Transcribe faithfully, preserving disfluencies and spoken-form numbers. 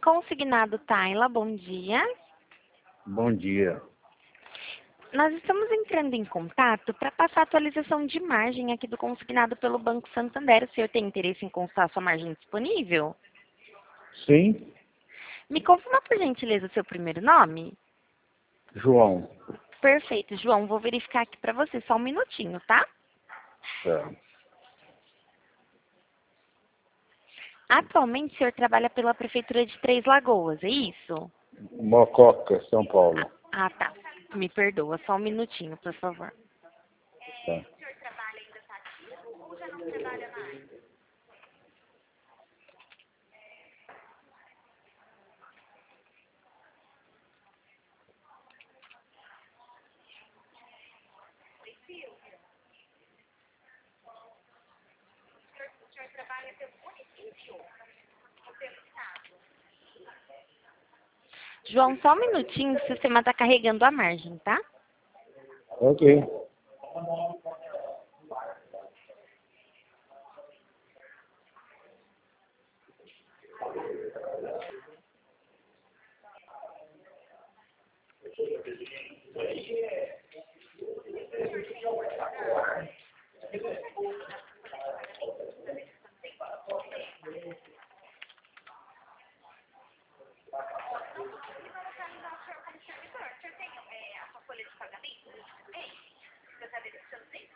Consignado Tayla, bom dia. Bom dia. Nós estamos entrando em contato para passar a atualização de margem aqui do consignado pelo Banco Santander. O senhor tem interesse em consultar a sua margem disponível? Sim, Me confirma, por gentileza, o seu primeiro nome? João. Perfeito, João. Vou verificar aqui para você. Só um minutinho, tá? Tá. Atualmente, o senhor trabalha pela Prefeitura de Três Lagoas, é isso? Mococa, São Paulo. Ah, tá. Me perdoa. Só um minutinho, por favor. Tá. João, só um minutinho, o sistema está carregando a margem, tá? Ok.